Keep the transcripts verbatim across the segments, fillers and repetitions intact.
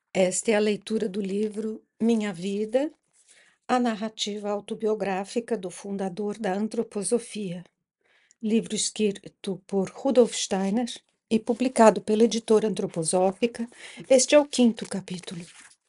Esta é a leitura do livro Minha Vida, a narrativa autobiográfica do fundador da antroposofia, livro escrito por Rudolf Steiner e publicado pela editora antroposófica. Este é o quinto capítulo.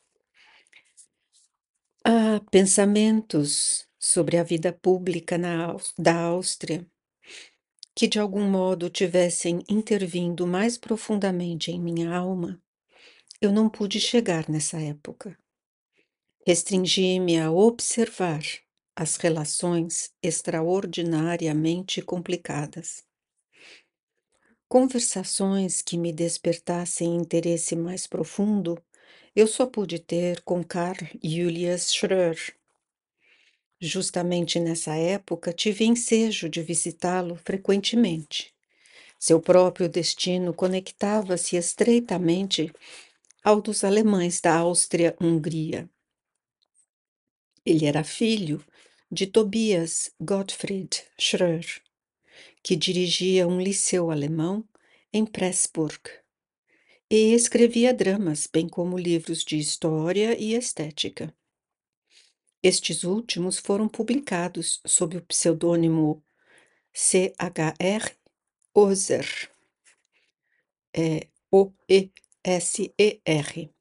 Há pensamentos sobre a vida pública na, Aus- da Áustria que de algum modo tivessem intervindo mais profundamente em minha alma. Eu não pude chegar nessa época. Restringi-me a observar as relações extraordinariamente complicadas. Conversações que me despertassem interesse mais profundo, eu só pude ter com Karl Julius Schröer. Justamente nessa época, tive ensejo de visitá-lo frequentemente. Seu próprio destino conectava-se estreitamente ao dos alemães da Áustria-Hungria. Ele era filho de Tobias Gottfried Schröer, que dirigia um liceu alemão em Pressburg e escrevia dramas, bem como livros de história e estética. Estes últimos foram publicados sob o pseudônimo C H R Oeser, é, O E S E R,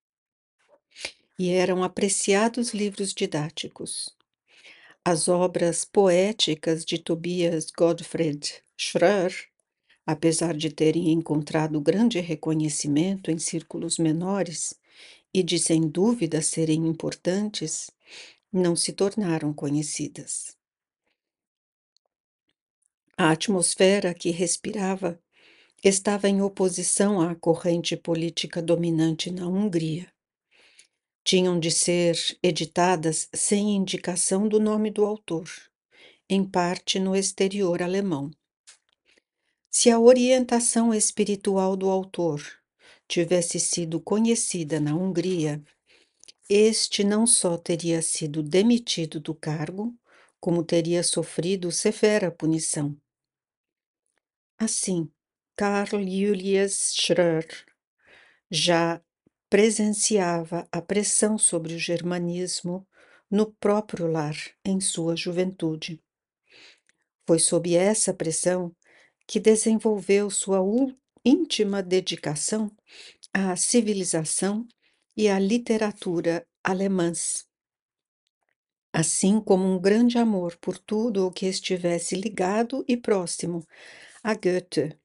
e eram apreciados livros didáticos. As obras poéticas de Tobias Gottfried Schröer, apesar de terem encontrado grande reconhecimento em círculos menores e de sem dúvida serem importantes, não se tornaram conhecidas. A atmosfera que respirava estava em oposição à corrente política dominante na Hungria. Tinham de ser editadas sem indicação do nome do autor, em parte no exterior alemão. Se a orientação espiritual do autor tivesse sido conhecida na Hungria, este não só teria sido demitido do cargo, como teria sofrido severa punição. Assim, Karl Julius Schröer já presenciava a pressão sobre o germanismo no próprio lar em sua juventude. Foi sob essa pressão que desenvolveu sua íntima dedicação à civilização e à literatura alemãs, assim como um grande amor por tudo o que estivesse ligado e próximo a Goethe.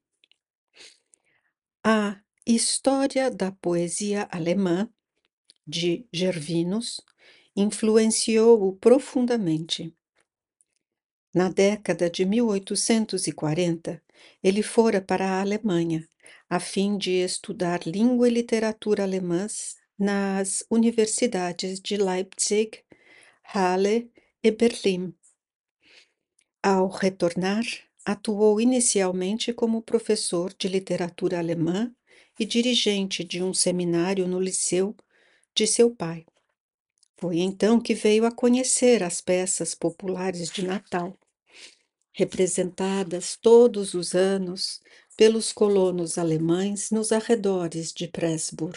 A História da Poesia Alemã, de Gervinus, influenciou-o profundamente. Na década de mil oitocentos e quarenta, ele fora para a Alemanha, a fim de estudar língua e literatura alemãs nas universidades de Leipzig, Halle e Berlim. Ao retornar, atuou inicialmente como professor de literatura alemã e dirigente de um seminário no liceu de seu pai. Foi então que veio a conhecer as peças populares de Natal, representadas todos os anos pelos colonos alemães nos arredores de Pressburg.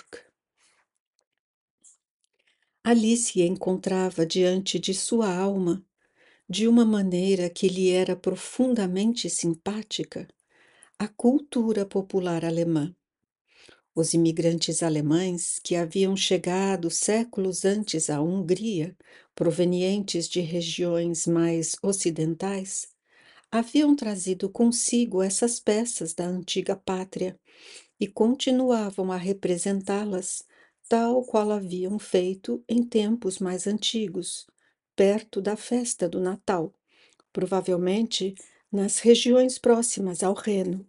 Ali se encontrava diante de sua alma, de uma maneira que lhe era profundamente simpática, a cultura popular alemã. Os imigrantes alemães que haviam chegado séculos antes à Hungria, provenientes de regiões mais ocidentais, haviam trazido consigo essas peças da antiga pátria e continuavam a representá-las tal qual haviam feito em tempos mais antigos, perto da festa do Natal, provavelmente nas regiões próximas ao Reno.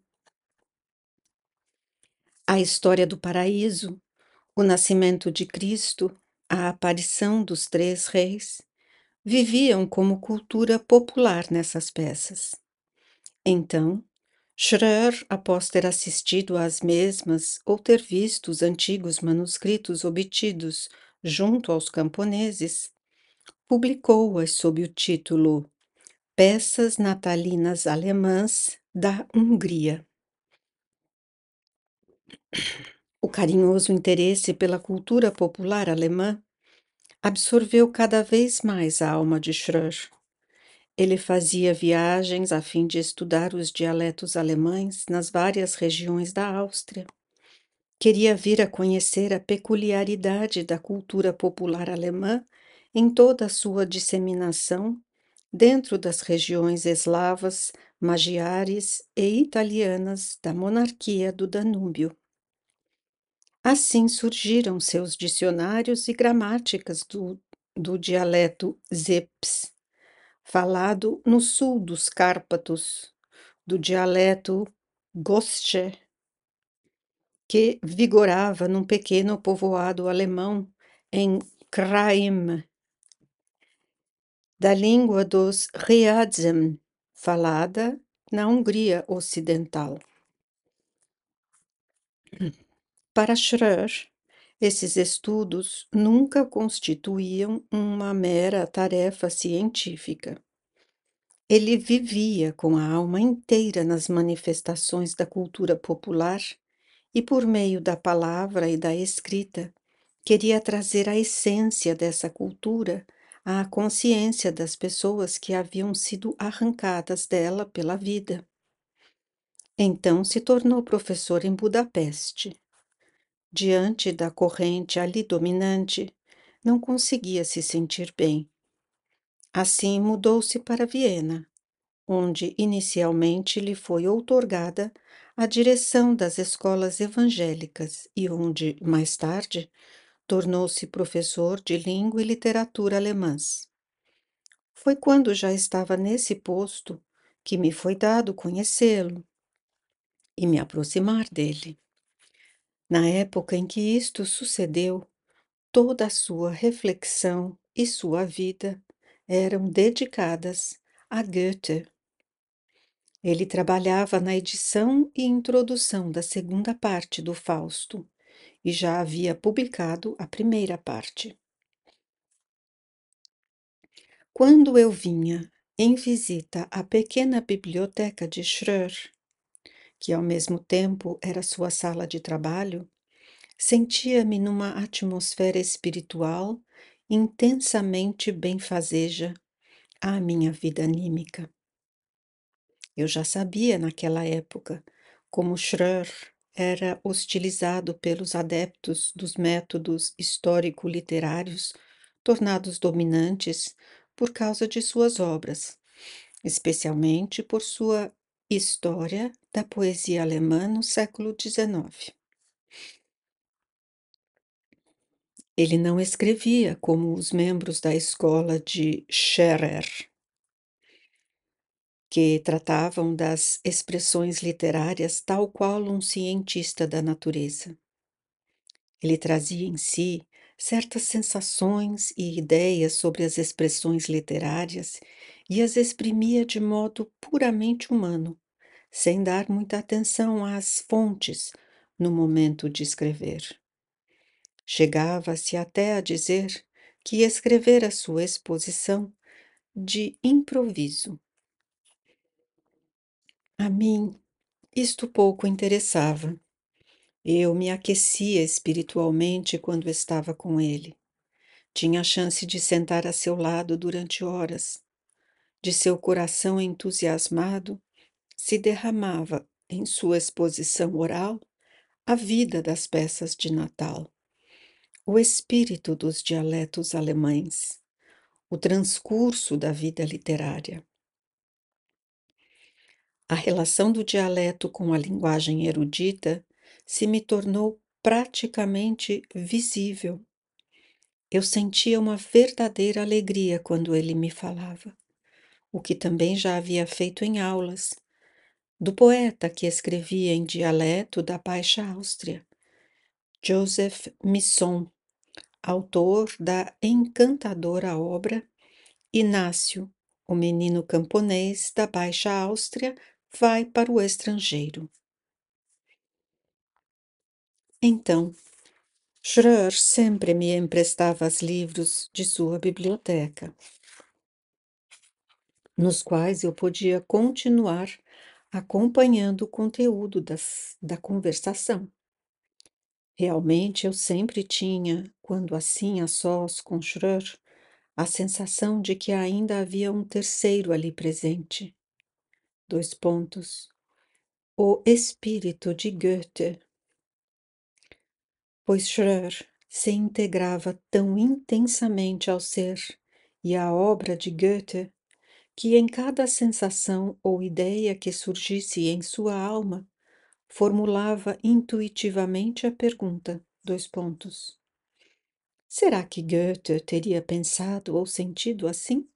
A história do paraíso, o nascimento de Cristo, a aparição dos três reis, viviam como cultura popular nessas peças. Então, Schröer, após ter assistido às mesmas ou ter visto os antigos manuscritos obtidos junto aos camponeses, publicou-as sob o título Peças Natalinas Alemãs da Hungria. O carinhoso interesse pela cultura popular alemã absorveu cada vez mais a alma de Schröer. Ele fazia viagens a fim de estudar os dialetos alemães nas várias regiões da Áustria. Queria vir a conhecer a peculiaridade da cultura popular alemã em toda a sua disseminação dentro das regiões eslavas, magiares e italianas da monarquia do Danúbio. Assim surgiram seus dicionários e gramáticas do, do dialeto Zeps, falado no sul dos Cárpatos, do dialeto Gostsche, que vigorava num pequeno povoado alemão em Kraim, da língua dos Riadzem, falada na Hungria Ocidental. Para Schröer, esses estudos nunca constituíam uma mera tarefa científica. Ele vivia com a alma inteira nas manifestações da cultura popular e, por meio da palavra e da escrita, queria trazer a essência dessa cultura à consciência das pessoas que haviam sido arrancadas dela pela vida. Então se tornou professor em Budapeste. Diante da corrente ali dominante, não conseguia se sentir bem. Assim mudou-se para Viena, onde inicialmente lhe foi outorgada a direção das escolas evangélicas e onde, mais tarde, tornou-se professor de língua e literatura alemãs. Foi quando já estava nesse posto que me foi dado conhecê-lo e me aproximar dele. Na época em que isto sucedeu, toda a sua reflexão e sua vida eram dedicadas a Goethe. Ele trabalhava na edição e introdução da segunda parte do Fausto e já havia publicado a primeira parte. Quando eu vinha em visita à pequena biblioteca de Schröer, que ao mesmo tempo era sua sala de trabalho, sentia-me numa atmosfera espiritual intensamente benfazeja à minha vida anímica. Eu já sabia naquela época como Schröer era hostilizado pelos adeptos dos métodos histórico-literários tornados dominantes por causa de suas obras, especialmente por sua História da Poesia Alemã no século dezenove. Ele não escrevia como os membros da escola de Scherer, que tratavam das expressões literárias tal qual um cientista da natureza. Ele trazia em si certas sensações e ideias sobre as expressões literárias e as exprimia de modo puramente humano, sem dar muita atenção às fontes no momento de escrever. Chegava-se até a dizer que escrevera sua exposição de improviso. A mim, isto pouco interessava. Eu me aquecia espiritualmente quando estava com ele. Tinha a chance de sentar a seu lado durante horas. De seu coração entusiasmado, se derramava em sua exposição oral a vida das peças de Natal, o espírito dos dialetos alemães, o transcurso da vida literária. A relação do dialeto com a linguagem erudita se me tornou praticamente visível. Eu sentia uma verdadeira alegria quando ele me falava, o que também já havia feito em aulas, do poeta que escrevia em dialeto da Baixa Áustria, Joseph Misson, autor da encantadora obra Inácio, o menino camponês da Baixa Áustria, vai para o estrangeiro. Então, Schröer sempre me emprestava os livros de sua biblioteca, nos quais eu podia continuar acompanhando o conteúdo das, da conversação. Realmente eu sempre tinha, quando assim a sós com Schröer, a sensação de que ainda havia um terceiro ali presente. Dois pontos. O espírito de Goethe, pois Schröer se integrava tão intensamente ao ser e à obra de Goethe que em cada sensação ou ideia que surgisse em sua alma, formulava intuitivamente a pergunta, dois pontos. Será que Goethe teria pensado ou sentido assim?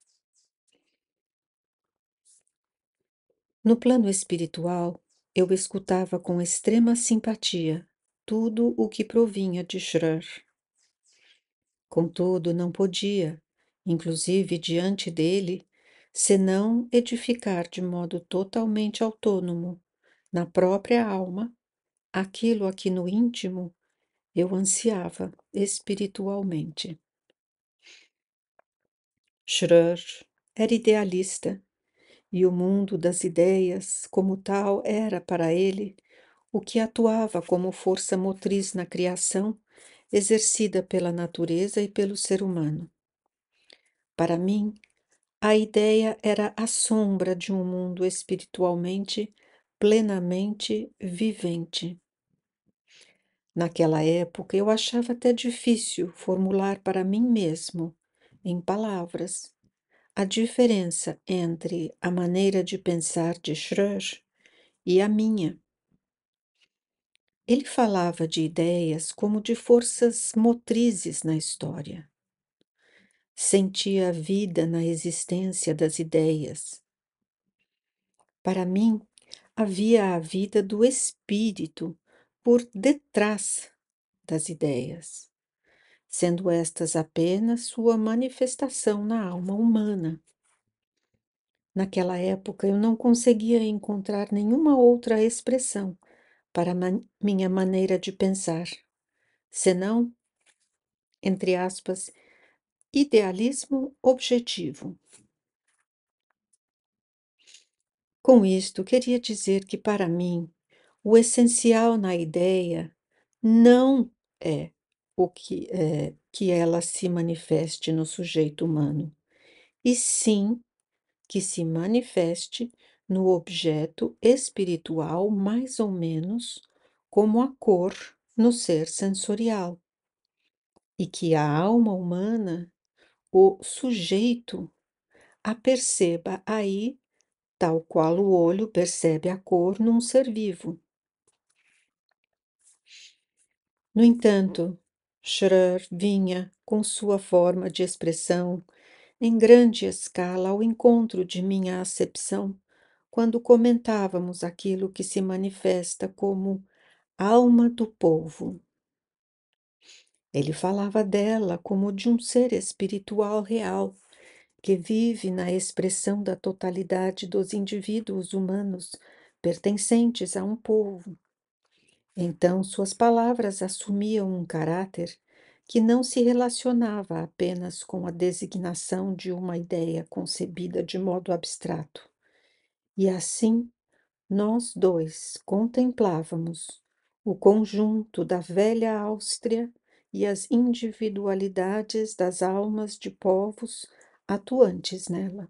No plano espiritual, eu escutava com extrema simpatia tudo o que provinha de Schröer. Contudo, não podia, inclusive diante dele, senão edificar de modo totalmente autônomo, na própria alma, aquilo a que no íntimo eu ansiava espiritualmente. Schröer era idealista, e o mundo das ideias, como tal, era para ele o que atuava como força motriz na criação exercida pela natureza e pelo ser humano. Para mim, a ideia era a sombra de um mundo espiritualmente plenamente vivente. Naquela época, eu achava até difícil formular para mim mesmo, em palavras, a diferença entre a maneira de pensar de Schröer e a minha. Ele falava de ideias como de forças motrizes na história. Sentia a vida na existência das ideias. Para mim, havia a vida do espírito por detrás das ideias, sendo estas apenas sua manifestação na alma humana. Naquela época, eu não conseguia encontrar nenhuma outra expressão para man minha maneira de pensar, senão, entre aspas, idealismo objetivo. Com isto, queria dizer que, para mim, o essencial na ideia não é o que é que ela se manifeste no sujeito humano, e sim que se manifeste no objeto espiritual, mais ou menos como a cor no ser sensorial, e que a alma humana, o sujeito, a perceba aí, tal qual o olho percebe a cor num ser vivo. No entanto, Schröer vinha, com sua forma de expressão, em grande escala ao encontro de minha acepção, quando comentávamos aquilo que se manifesta como alma do povo. Ele falava dela como de um ser espiritual real, que vive na expressão da totalidade dos indivíduos humanos pertencentes a um povo. Então, suas palavras assumiam um caráter que não se relacionava apenas com a designação de uma ideia concebida de modo abstrato. E assim, nós dois contemplávamos o conjunto da velha Áustria e as individualidades das almas de povos atuantes nela.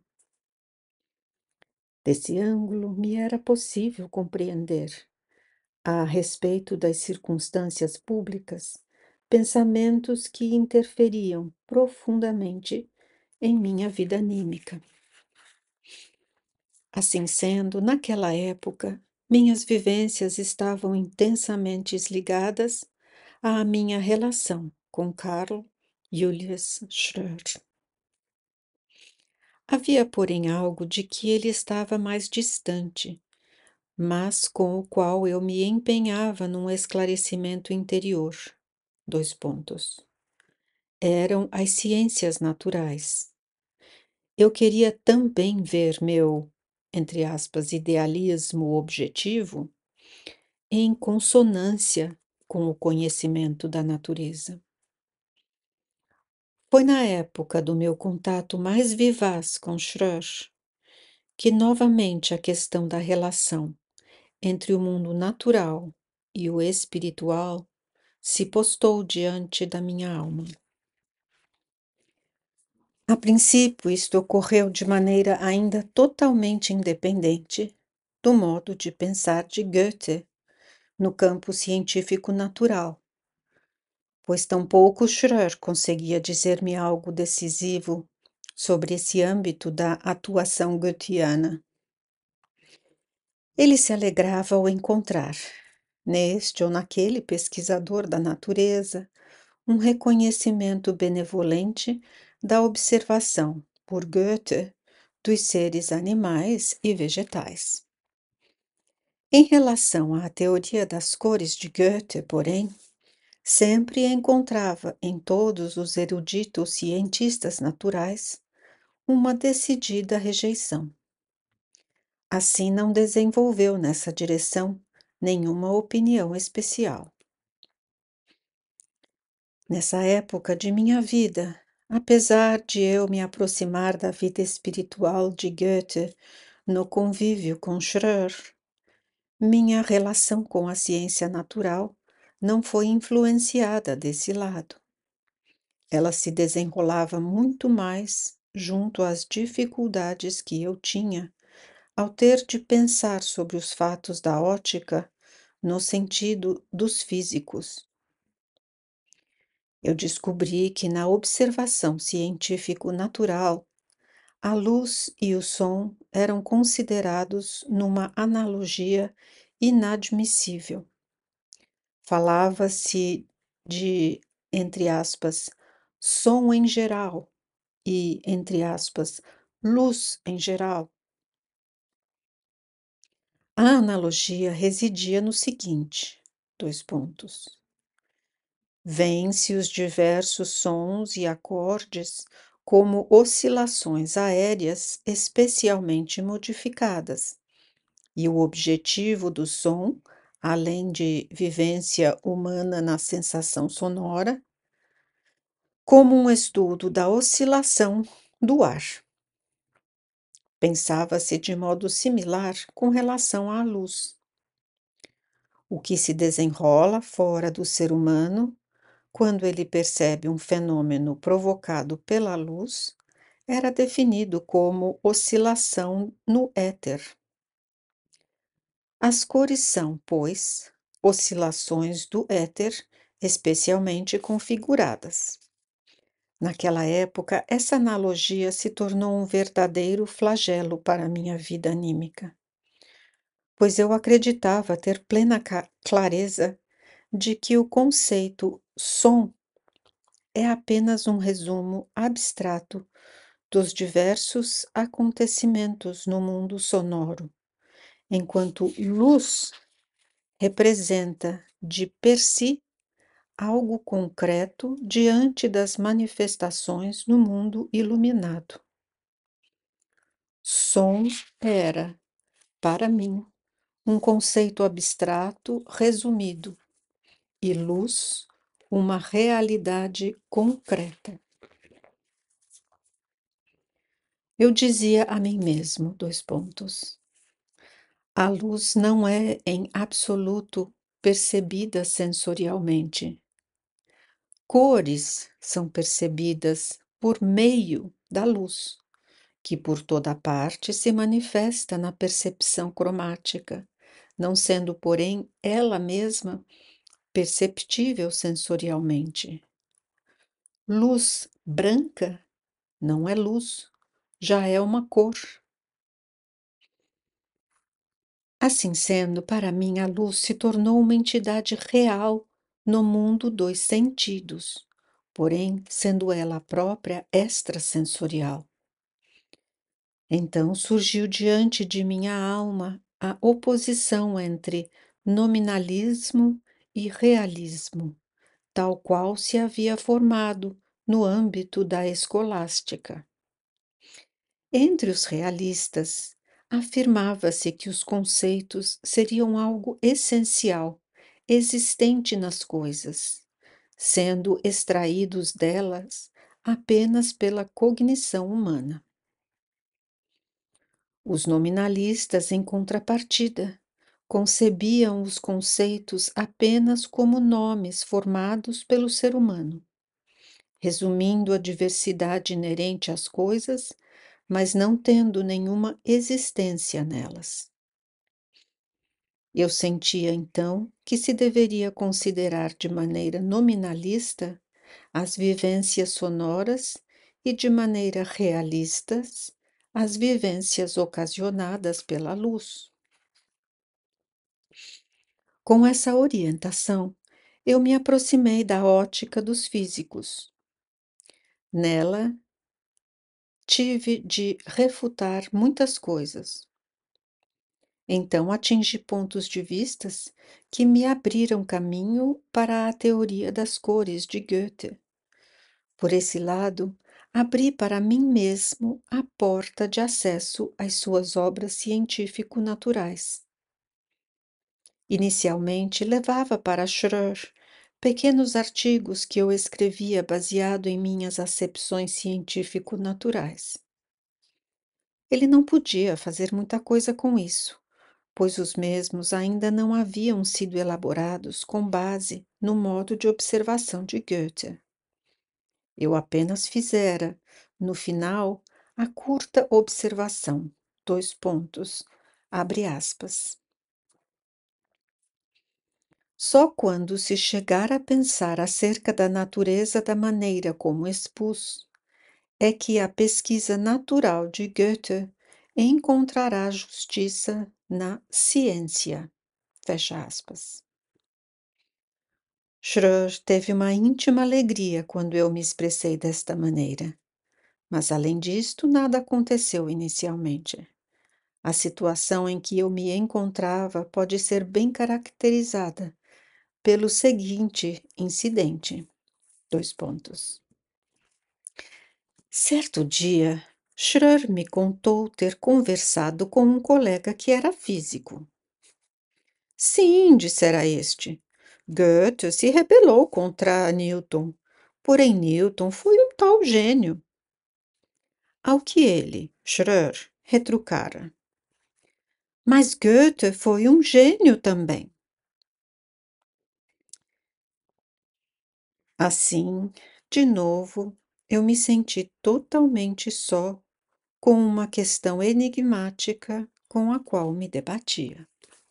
Desse ângulo, me era possível compreender, a respeito das circunstâncias públicas, pensamentos que interferiam profundamente em minha vida anímica. Assim sendo, naquela época, minhas vivências estavam intensamente ligadas à minha relação com Karl Julius Schröer. Havia, porém, algo de que ele estava mais distante, mas com o qual eu me empenhava num esclarecimento interior. Dois pontos. Eram as ciências naturais. Eu queria também ver meu, entre aspas, idealismo objetivo em consonância com o conhecimento da natureza. Foi na época do meu contato mais vivaz com Schröer que novamente a questão da relação entre o mundo natural e o espiritual se postou diante da minha alma. A princípio, isto ocorreu de maneira ainda totalmente independente do modo de pensar de Goethe no campo científico natural, pois tampouco Schroer conseguia dizer-me algo decisivo sobre esse âmbito da atuação goetheana. Ele se alegrava ao encontrar, neste ou naquele pesquisador da natureza, um reconhecimento benevolente da observação, por Goethe, dos seres animais e vegetais. Em relação à teoria das cores de Goethe, porém, sempre encontrava em todos os eruditos cientistas naturais uma decidida rejeição. Assim, não desenvolveu nessa direção nenhuma opinião especial. Nessa época de minha vida, apesar de eu me aproximar da vida espiritual de Goethe no convívio com Schroer, minha relação com a ciência natural não foi influenciada desse lado. Ela se desenrolava muito mais junto às dificuldades que eu tinha ao ter de pensar sobre os fatos da ótica no sentido dos físicos. Eu descobri que na observação científico-natural, a luz e o som eram considerados numa analogia inadmissível. Falava-se de, entre aspas, som em geral e, entre aspas, luz em geral. A analogia residia no seguinte, dois pontos. Vêem-se os diversos sons e acordes como oscilações aéreas especialmente modificadas, e o objetivo do som, além de vivência humana na sensação sonora, como um estudo da oscilação do ar. Pensava-se de modo similar com relação à luz. O que se desenrola fora do ser humano, quando ele percebe um fenômeno provocado pela luz, era definido como oscilação no éter. As cores são, pois, oscilações do éter especialmente configuradas. Naquela época, essa analogia se tornou um verdadeiro flagelo para a minha vida anímica, pois eu acreditava ter plena clareza de que o conceito som é apenas um resumo abstrato dos diversos acontecimentos no mundo sonoro, enquanto luz representa de per si algo concreto diante das manifestações no mundo iluminado. Som era, para mim, um conceito abstrato resumido, e luz, uma realidade concreta. Eu dizia a mim mesmo, dois pontos. A luz não é em absoluto percebida sensorialmente. Cores são percebidas por meio da luz, que por toda parte se manifesta na percepção cromática, não sendo, porém, ela mesma perceptível sensorialmente. Luz branca não é luz, já é uma cor. Assim sendo, para mim, a luz se tornou uma entidade real no mundo dos sentidos, porém, sendo ela a própria extrasensorial. Então surgiu diante de minha alma a oposição entre nominalismo e realismo, tal qual se havia formado no âmbito da escolástica. Entre os realistas, afirmava-se que os conceitos seriam algo essencial, existente nas coisas, sendo extraídos delas apenas pela cognição humana. Os nominalistas, em contrapartida, concebiam os conceitos apenas como nomes formados pelo ser humano, resumindo a diversidade inerente às coisas, mas não tendo nenhuma existência nelas. Eu sentia então que se deveria considerar de maneira nominalista as vivências sonoras e de maneira realista as vivências ocasionadas pela luz. Com essa orientação, eu me aproximei da ótica dos físicos. Nela, tive de refutar muitas coisas. Então, atingi pontos de vistas que me abriram caminho para a teoria das cores de Goethe. Por esse lado, abri para mim mesmo a porta de acesso às suas obras científico-naturais. Inicialmente, levava para Schroer pequenos artigos que eu escrevia baseado em minhas acepções científico-naturais. Ele não podia fazer muita coisa com isso, pois os mesmos ainda não haviam sido elaborados com base no modo de observação de Goethe. Eu apenas fizera, no final, a curta observação, dois pontos, abre aspas. Só quando se chegar a pensar acerca da natureza da maneira como expus, é que a pesquisa natural de Goethe encontrará justiça na ciência. Fecha aspas. Schroer teve uma íntima alegria quando eu me expressei desta maneira. Mas, além disto, nada aconteceu inicialmente. A situação em que eu me encontrava pode ser bem caracterizada pelo seguinte incidente. Dois pontos. Certo dia, Schroer me contou ter conversado com um colega que era físico. Sim, dissera este. Goethe se rebelou contra Newton. Porém, Newton foi um tal gênio. Ao que ele, Schroer, retrucara. Mas Goethe foi um gênio também. Assim, de novo, eu me senti totalmente só com uma questão enigmática com a qual me debatia.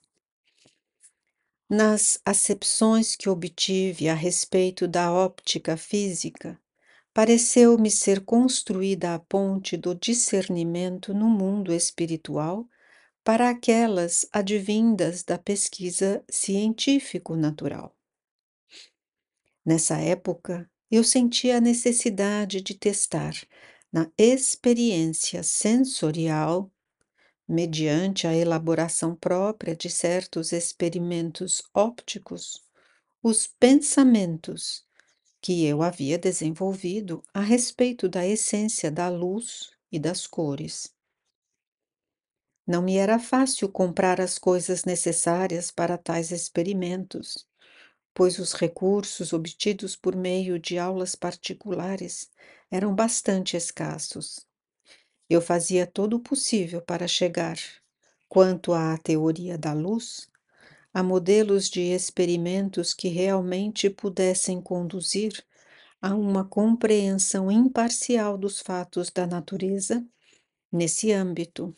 Nas acepções que obtive a respeito da óptica física, pareceu-me ser construída a ponte do discernimento no mundo espiritual para aquelas advindas da pesquisa científico-natural. Nessa época, eu sentia a necessidade de testar, na experiência sensorial, mediante a elaboração própria de certos experimentos ópticos, os pensamentos que eu havia desenvolvido a respeito da essência da luz e das cores. Não me era fácil comprar as coisas necessárias para tais experimentos, pois os recursos obtidos por meio de aulas particulares eram bastante escassos. Eu fazia todo o possível para chegar, quanto à teoria da luz, a modelos de experimentos que realmente pudessem conduzir a uma compreensão imparcial dos fatos da natureza nesse âmbito.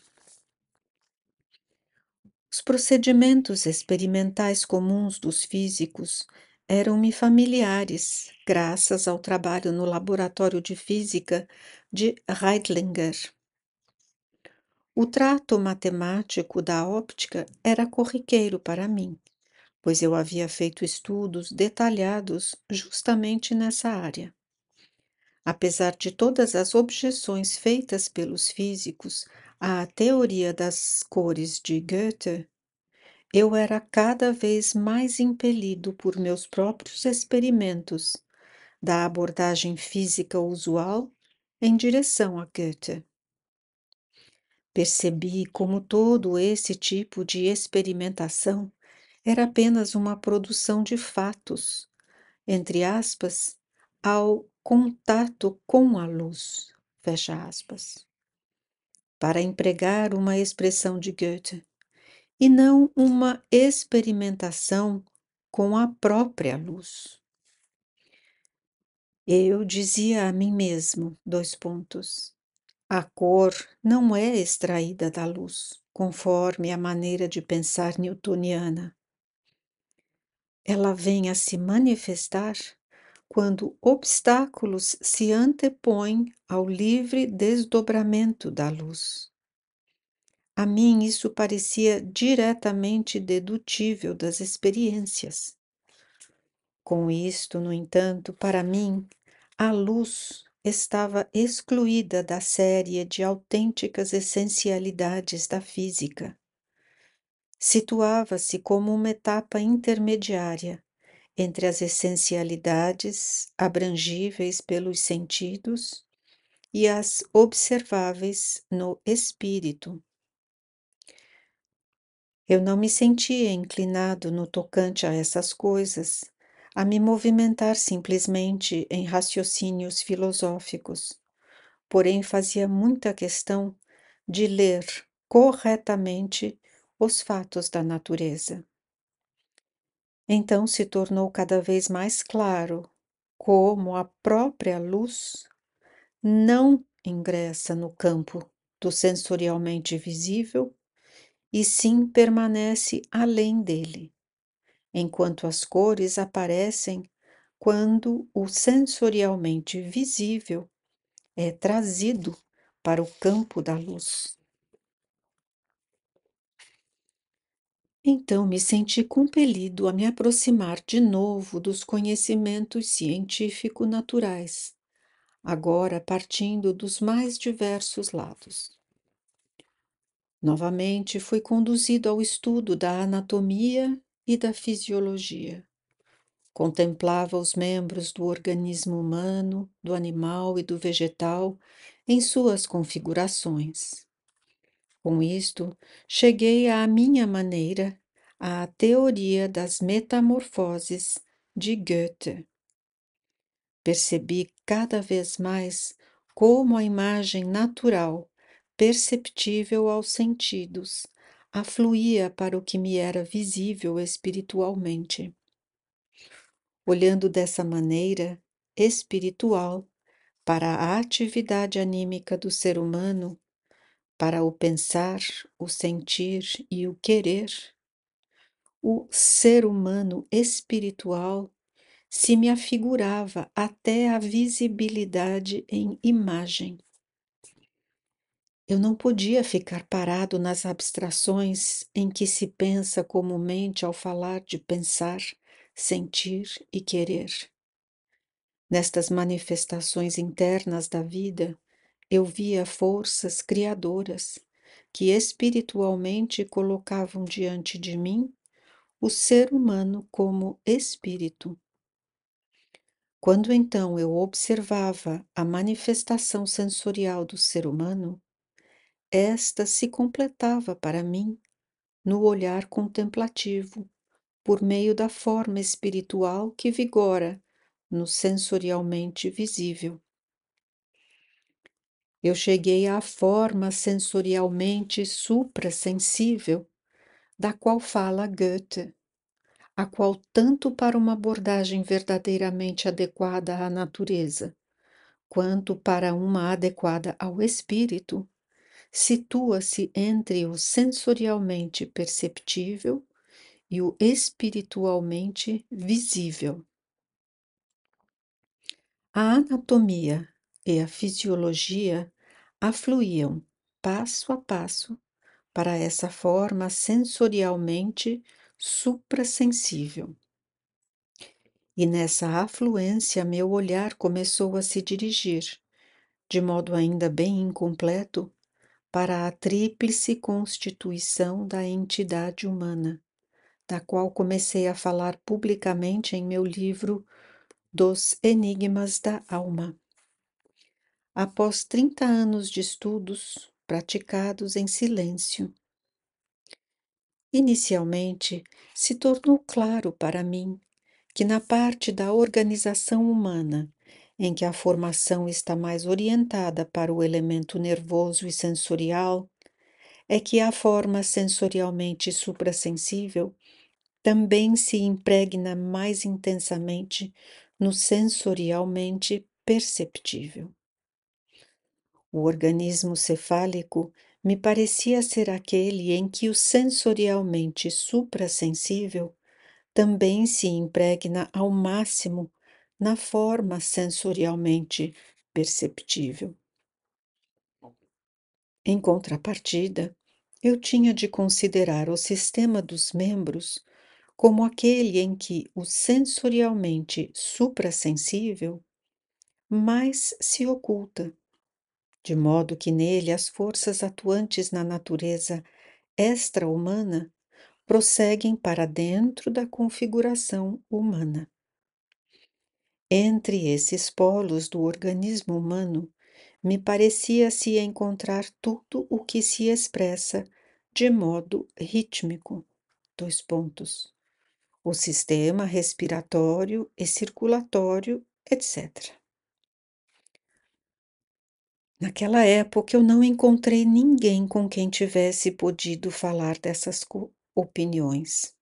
Os procedimentos experimentais comuns dos físicos eram-me familiares, graças ao trabalho no laboratório de física de Reitlinger. O trato matemático da óptica era corriqueiro para mim, pois eu havia feito estudos detalhados justamente nessa área. Apesar de todas as objeções feitas pelos físicos à teoria das cores de Goethe, eu era cada vez mais impelido por meus próprios experimentos da abordagem física usual em direção a Goethe. Percebi como todo esse tipo de experimentação era apenas uma produção de fatos, entre aspas, ao contato com a luz, fecha aspas. Para empregar uma expressão de Goethe, e não uma experimentação com a própria luz. Eu dizia a mim mesmo, dois pontos, a cor não é extraída da luz, conforme a maneira de pensar newtoniana. Ela vem a se manifestar quando obstáculos se antepõem ao livre desdobramento da luz. A mim isso parecia diretamente dedutível das experiências. Com isto, no entanto, para mim, a luz estava excluída da série de autênticas essencialidades da física. Situava-se como uma etapa intermediária entre as essencialidades abrangíveis pelos sentidos e as observáveis no espírito. Eu não me sentia inclinado no tocante a essas coisas, a me movimentar simplesmente em raciocínios filosóficos, porém fazia muita questão de ler corretamente os fatos da natureza. Então se tornou cada vez mais claro como a própria luz não ingressa no campo do sensorialmente visível e sim permanece além dele, enquanto as cores aparecem quando o sensorialmente visível é trazido para o campo da luz. Então me senti compelido a me aproximar de novo dos conhecimentos científico-naturais, agora partindo dos mais diversos lados. Novamente fui conduzido ao estudo da anatomia e da fisiologia. Contemplava os membros do organismo humano, do animal e do vegetal em suas configurações. Com isto, cheguei à minha maneira à teoria das metamorfoses de Goethe. Percebi cada vez mais como a imagem natural, perceptível aos sentidos, afluía para o que me era visível espiritualmente. Olhando dessa maneira espiritual para a atividade anímica do ser humano, para o pensar, o sentir e o querer, o ser humano espiritual se me afigurava até a visibilidade em imagem. Eu não podia ficar parado nas abstrações em que se pensa comumente ao falar de pensar, sentir e querer. Nestas manifestações internas da vida, eu via forças criadoras que espiritualmente colocavam diante de mim o ser humano como espírito. Quando então eu observava a manifestação sensorial do ser humano, esta se completava para mim no olhar contemplativo, por meio da forma espiritual que vigora no sensorialmente visível. Eu cheguei à forma sensorialmente suprassensível, da qual fala Goethe, a qual, tanto para uma abordagem verdadeiramente adequada à natureza, quanto para uma adequada ao espírito, situa-se entre o sensorialmente perceptível e o espiritualmente visível. A anatomia e a fisiologia afluíam, passo a passo, para essa forma sensorialmente suprassensível. E nessa afluência meu olhar começou a se dirigir, de modo ainda bem incompleto, para a tríplice constituição da entidade humana, da qual comecei a falar publicamente em meu livro Dos Enigmas da Alma. Após trinta anos de estudos praticados em silêncio, inicialmente se tornou claro para mim que na parte da organização humana, em que a formação está mais orientada para o elemento nervoso e sensorial, é que a forma sensorialmente suprassensível também se impregna mais intensamente no sensorialmente perceptível. O organismo cefálico me parecia ser aquele em que o sensorialmente suprassensível também se impregna ao máximo na forma sensorialmente perceptível. Em contrapartida, eu tinha de considerar o sistema dos membros como aquele em que o sensorialmente suprassensível mais se oculta, de modo que nele as forças atuantes na natureza extra-humana prosseguem para dentro da configuração humana. Entre esses polos do organismo humano, me parecia se encontrar tudo o que se expressa de modo rítmico. Dois pontos. O sistema respiratório e circulatório, etcétera. Naquela época, eu não encontrei ninguém com quem tivesse podido falar dessas opiniões.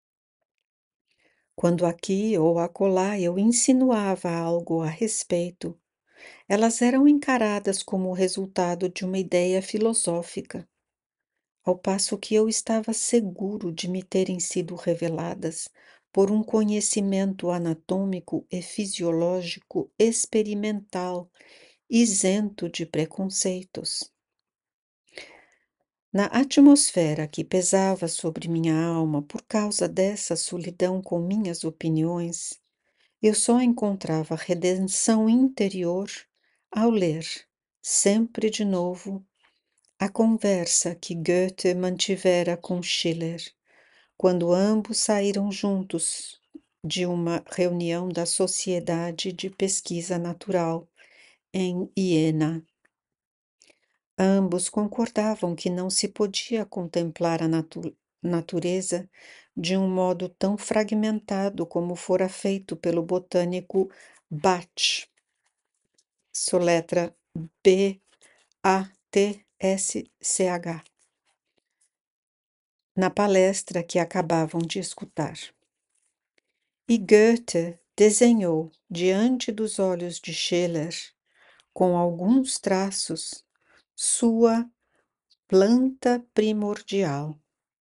Quando aqui ou acolá eu insinuava algo a respeito, elas eram encaradas como o resultado de uma ideia filosófica, ao passo que eu estava seguro de me terem sido reveladas por um conhecimento anatômico e fisiológico experimental, isento de preconceitos. Na atmosfera que pesava sobre minha alma por causa dessa solidão com minhas opiniões, eu só encontrava redenção interior ao ler, sempre de novo, a conversa que Goethe mantivera com Schiller, quando ambos saíram juntos de uma reunião da Sociedade de Pesquisa Natural em Iena. Ambos concordavam que não se podia contemplar a natu natureza de um modo tão fragmentado como fora feito pelo botânico Bach, soletra B A T S C H, na palestra que acabavam de escutar. E Goethe desenhou, diante dos olhos de Schiller, com alguns traços, sua planta primordial.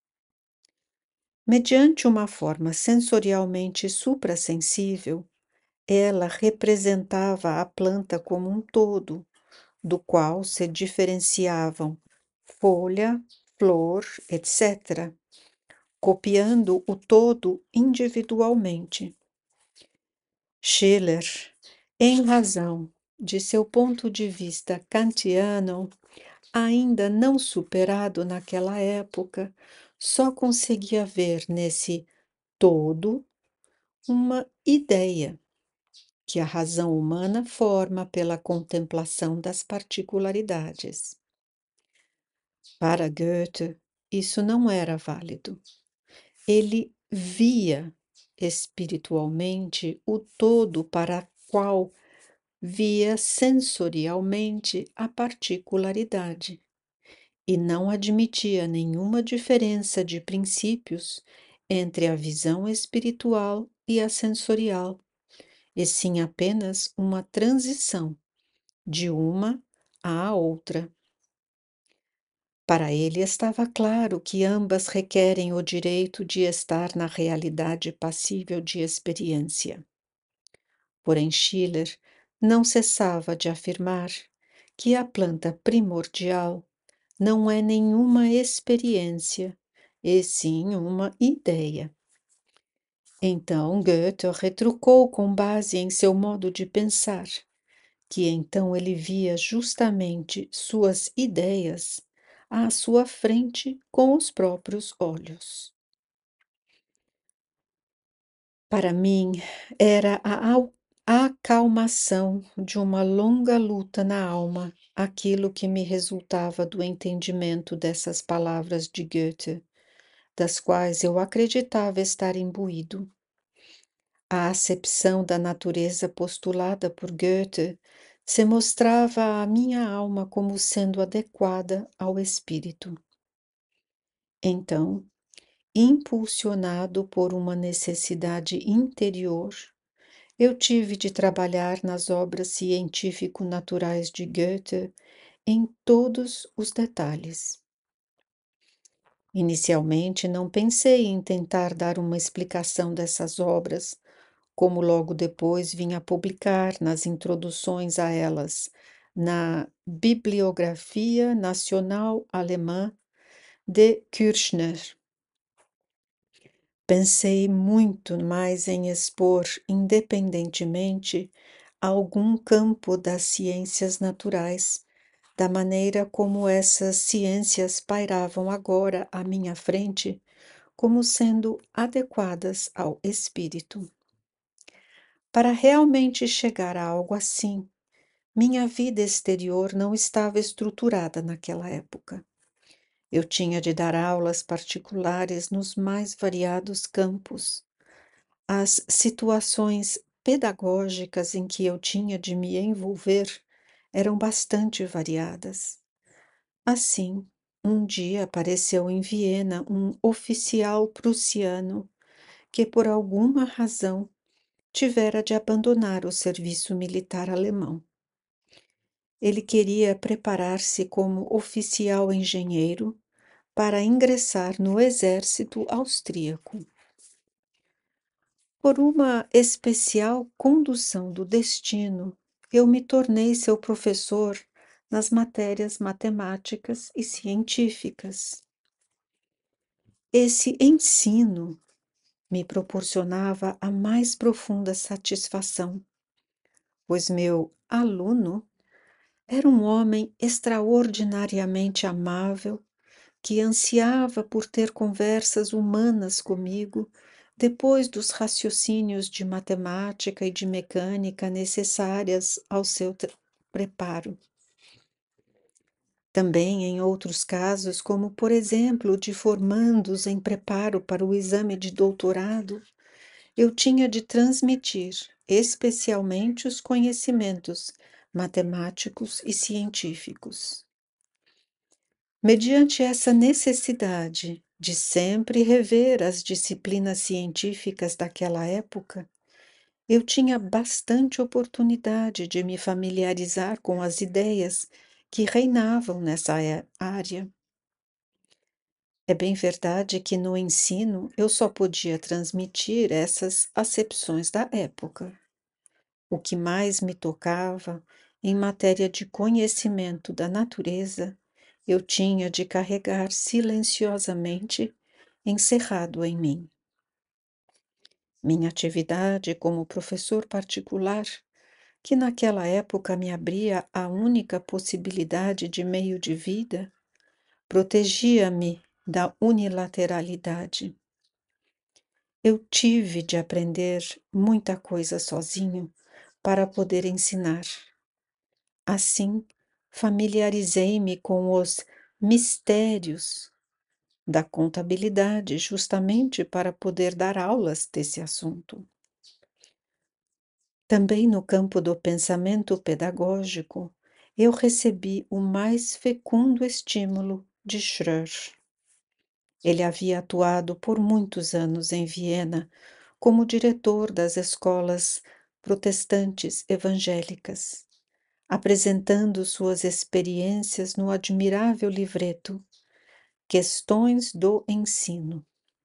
Mediante uma forma sensorialmente suprassensível, ela representava a planta como um todo, do qual se diferenciavam folha, flor, etcétera, copiando o todo individualmente. Schiller, em razão de seu ponto de vista kantiano, ainda não superado naquela época, só conseguia ver nesse todo uma ideia que a razão humana forma pela contemplação das particularidades. Para Goethe, isso não era válido. Ele via espiritualmente o todo para qual via sensorialmente a particularidade e não admitia nenhuma diferença de princípios entre a visão espiritual e a sensorial, e sim apenas uma transição de uma à outra. Para ele estava claro que ambas requerem o direito de estar na realidade passível de experiência. Porém, Schiller não cessava de afirmar que a planta primordial não é nenhuma experiência, e sim uma ideia. Então Goethe retrucou com base em seu modo de pensar, que então ele via justamente suas ideias à sua frente com os próprios olhos. Para mim, era a au- acalmação de uma longa luta na alma, aquilo que me resultava do entendimento dessas palavras de Goethe, das quais eu acreditava estar imbuído. A acepção da natureza postulada por Goethe se mostrava à minha alma como sendo adequada ao espírito. Então, impulsionado por uma necessidade interior, eu tive de trabalhar nas obras científico-naturais de Goethe em todos os detalhes. Inicialmente, não pensei em tentar dar uma explicação dessas obras, como logo depois vim a publicar nas introduções a elas, na Bibliografia Nacional Alemã de Kirchner. Pensei muito mais em expor independentemente algum campo das ciências naturais, da maneira como essas ciências pairavam agora à minha frente, como sendo adequadas ao espírito. Para realmente chegar a algo assim, minha vida exterior não estava estruturada naquela época. Eu tinha de dar aulas particulares nos mais variados campos. As situações pedagógicas em que eu tinha de me envolver eram bastante variadas. Assim, um dia apareceu em Viena um oficial prussiano que, por alguma razão, tivera de abandonar o serviço militar alemão. Ele queria preparar-se como oficial engenheiro para ingressar no exército austríaco. Por uma especial condução do destino, eu me tornei seu professor nas matérias matemáticas e científicas. Esse ensino me proporcionava a mais profunda satisfação, pois meu aluno era um homem extraordinariamente amável que ansiava por ter conversas humanas comigo depois dos raciocínios de matemática e de mecânica necessárias ao seu preparo. Também em outros casos, como por exemplo de formandos em preparo para o exame de doutorado, eu tinha de transmitir especialmente os conhecimentos matemáticos e científicos. Mediante essa necessidade de sempre rever as disciplinas científicas daquela época, eu tinha bastante oportunidade de me familiarizar com as ideias que reinavam nessa área. É bem verdade que no ensino eu só podia transmitir essas acepções da época. O que mais me tocava, em matéria de conhecimento da natureza, eu tinha de carregar silenciosamente, encerrado em mim. Minha atividade como professor particular, que naquela época me abria a única possibilidade de meio de vida, protegia-me da unilateralidade. Eu tive de aprender muita coisa sozinho para poder ensinar. Assim, familiarizei-me com os mistérios da contabilidade, justamente para poder dar aulas desse assunto. Também no campo do pensamento pedagógico, eu recebi o mais fecundo estímulo de Schroer. Ele havia atuado por muitos anos em Viena como diretor das escolas protestantes evangélicas, apresentando suas experiências no admirável livreto Questões do Ensino.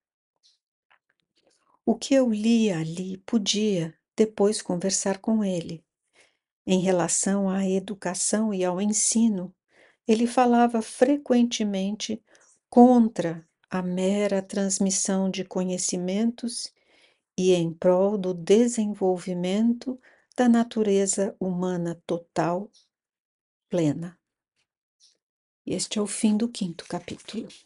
O que eu lia ali podia depois conversar com ele. Em relação à educação e ao ensino, ele falava frequentemente contra a mera transmissão de conhecimentos e em prol do desenvolvimento da natureza humana total, plena. Este é o fim do quinto capítulo.